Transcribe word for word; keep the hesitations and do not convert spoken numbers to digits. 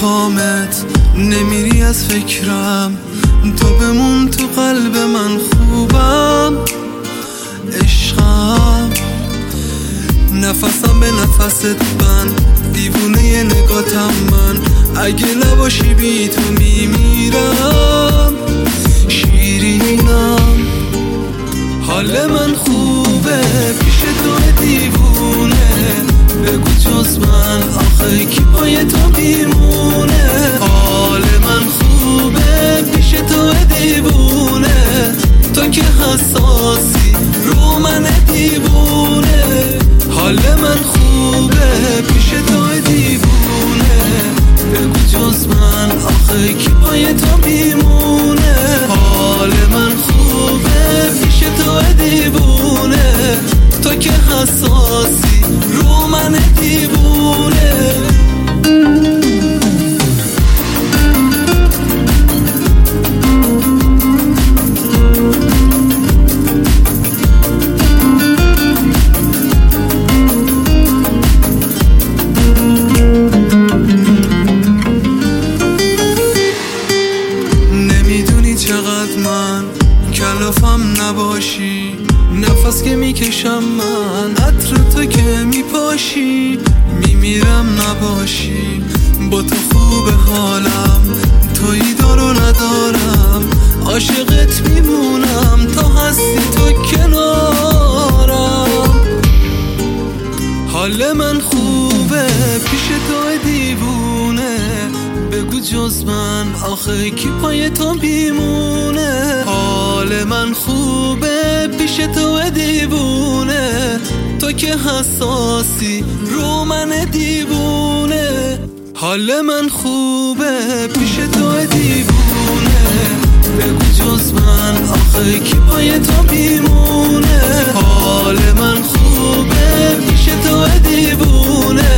نمیخوامت، نمیری از فکرم، تو بمون تو قلب من خوبم عشقم. نفسم به نفست بند، دیوونه ی نگاتم من، اگه نباشی بی تو میمیرم. شیرینم حال من خوبه پیش تو دیوونه، بگو جز من آخه کی پای تو میمونه. حال من خوبه پیش تو دیوونه، تو که حساسی رو من دیوونه. حال من خوبه پیش تو دیوونه، بگو جز من آخه کی پای تو میمونه. حال من خوبه پیش تو دیوونه، تو که حساسی رو من دیوونه. چقدر من کلافم نباشی، نفس که میکشم من عطر تو که میپاشی. میمیرم نباشی، با تو خوب حالم، تویی دارو ندارم، عاشقت میمونم تا هستی تو کنارم. حال من خوبه پیش تو دیوونه، بگو جز من آخه کی پای تو بیمونه. حال من خوبه پیش تو دیوونه، تو که حساسی رو من دیوونه. حال من خوبه پیش تو دیوونه، بگو جز من آخه کی پای تو بیمونه. حال من خوبه پیش تو دیوونه،